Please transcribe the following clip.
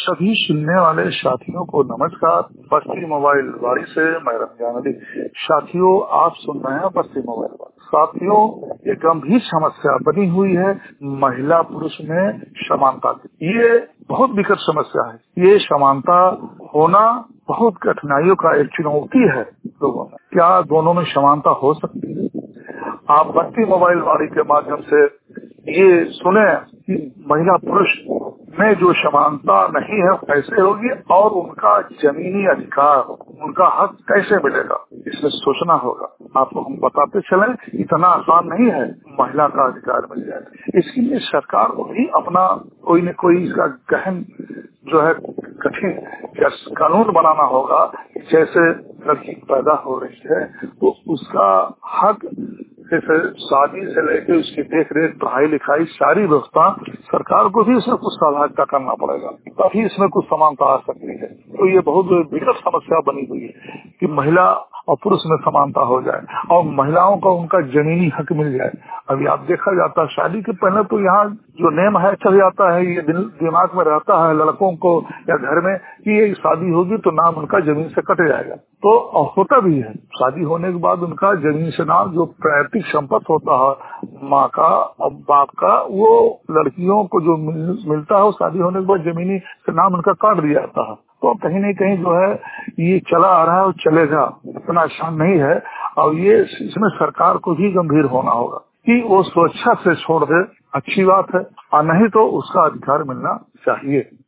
सभी सुनने वाले साथियों को नमस्कार। बस्ती मोबाइल वाड़ी से मैं रमजान अली। साथियों, आप सुन रहे हैं बस्ती मोबाइल वाड़ी। साथियों, ये गंभीर समस्या बनी हुई है महिला पुरुष में समानता की। ये बहुत विकट समस्या है। ये समानता होना बहुत कठिनाइयों का एक चुनौती है लोगों में। क्या दोनों में समानता हो सकती है? आप बस्ती मोबाइल वाड़ी के माध्यम से ये सुने कि महिला पुरुष में जो समानता नहीं है कैसे होगी और उनका जमीनी अधिकार, उनका हक कैसे मिलेगा, इसमें सोचना होगा। आपको हम बताते चलें, इतना आसान नहीं है महिला का अधिकार मिल जाए। इसके लिए सरकार को भी अपना कोई न कोई इसका गहन जो है कठिन कानून बनाना होगा। जैसे लड़की पैदा हो रही है तो उसका हक, जैसे शादी से लेकर उसकी देख रेख, पढ़ाई लिखाई, सारी व्यवस्था सरकार को भी इसमें कुछ सहभागिता करना पड़ेगा, तभी इसमें कुछ समानता आ सकती है। तो ये बहुत विकट समस्या बनी हुई है कि महिला और पुरुष में समानता हो जाए और महिलाओं को उनका जमीनी हक मिल जाए। अभी आप देखा जाता है शादी के पहले तो यहाँ जो नेम है चल जाता है, ये दिमाग में रहता है लड़कों को या घर में कि ये शादी होगी तो नाम उनका जमीन से कट जाएगा। तो होता भी है, शादी होने के बाद उनका जमीन से नाम जो प्राकृतिक संपत्ति होता है माँ का और बाप का, वो लड़कियों को जो मिलता है वो शादी होने के बाद जमीनी से नाम उनका काट दिया जाता है। तो कहीं न कहीं जो है ये चला आ रहा है और चलेगा, इतना आसान नहीं है। और ये इसमें सरकार को भी गंभीर होना होगा कि वो स्वेच्छा से छोड़ दे, अच्छी बात है, और नहीं तो उसका अधिकार मिलना चाहिए।